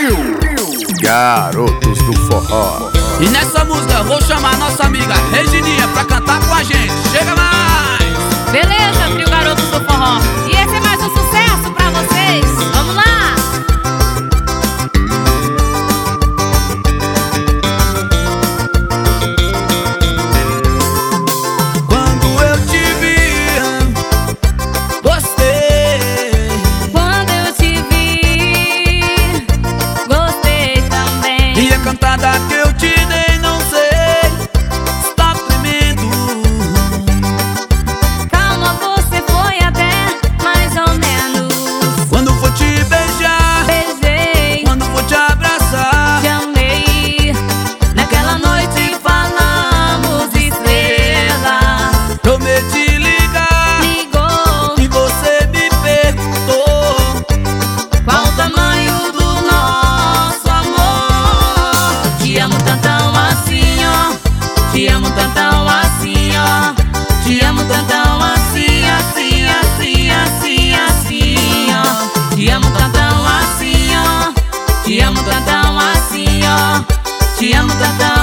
Garotos do Forró. E nessa música eu vou chamar nossa amiga Regininha pra cantar com a gente. Chega mais! Beleza, trio Garotos do Forró. E esse é mais um sucesso pra vocês. Vamos lá! Quando eu te vi, gostei. Quando eu te vi, gostei também. E a cantada que eu te dei, não sei, está tremendo. Calma, você foi até mais ou menos. Quando for te beijar, Beijei, quando for te abraçar, te amei. Naquela noite falamos estrelas. prometi ligar Ligou, e você me perguntou qual o tamanho do nosso amor. Te amo tantão assim, ó. Te amo tantão assim, ó. Te amo tantão assim, assim, assim, assim, assim, ó. Te amo tantão assim, ó. Te amo tantão assim, ó. Te amo tantão